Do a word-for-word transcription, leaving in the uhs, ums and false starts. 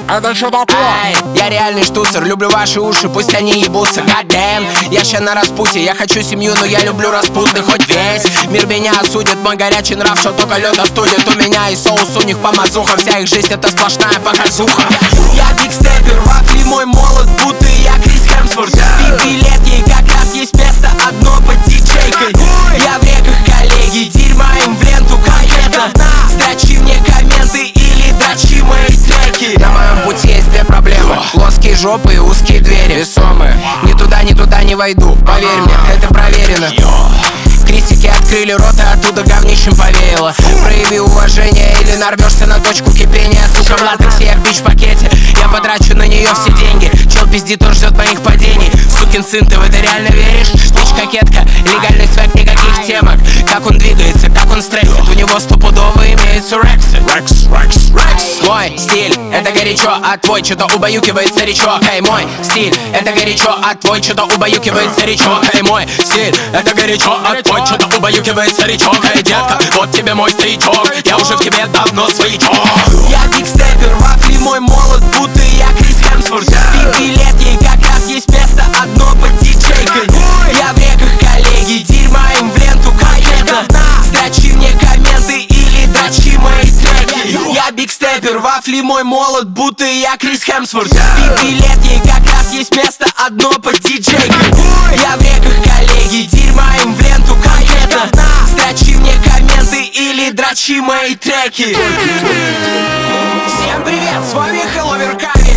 Это что такое? Ай, я реальный штуцер, люблю ваши уши, пусть они ебутся. Goddamn, я ща на распутье, я хочу семью, но я люблю распутных. Хоть весь мир меня осудит, мой горячий нрав, что только лед остудит. У меня и соус, у них помазуха, вся их жизнь это сплошная показуха. Я бигстепер, вафли мой молот, будто я Крис Хемсворт. И билет ей как раз есть место одно под диджейкой. Я в реках, коллеги, дерьма им в ленту, как это. Строчи мне комменты или дрочи мои треки. На моем пути есть две проблемы: плоские жопы и узкие двери. Весомые, ни туда, ни туда не войду, поверь мне, это проверено. Критики открыли рот, и оттуда говнищем повеяло. Прояви уважение или нарвешься на точку кипения. Сука, в латексе, я в бич-пакете, я потрачу на нее все деньги. Чел пиздит, он ждет моих падений. Сукин сын, ты в это реально веришь? Бич-кокетка, легальный свек, никаких темок. Как он двигается, как он стрейфит, у него стопудово имеется рексы. Рекс, Рекс, Рекс. Мой стиль, это горячо, а твой что-то убаюкивает старичок. Эй, мой стиль, это горячо, а твой что-то убаюкивает старичок. Эй, мой стиль, это горячо, а твой что-то убаюкивает старичок. Эй, детка, вот тебе мой старичок, я уже в тебе давно своячок. Я бигстепер, вафли мой молот, будто я Крис Хемсворт. И билет ей как раз есть место одно под диджейкой. Я в реках, коллеги, дерьма им в ленту, как это. Строчи мне комменты или дрочи мои треки. Я бигстепер, вафли мой молот, будто я Крис Хемсворт. И билет ей как раз есть место одно под диджейкой. Я в реках, коллеги, дерьма им в ленту, как это. Строчи мне комменты или дрочи мои треки. Всем привет, с вами Hello Верками.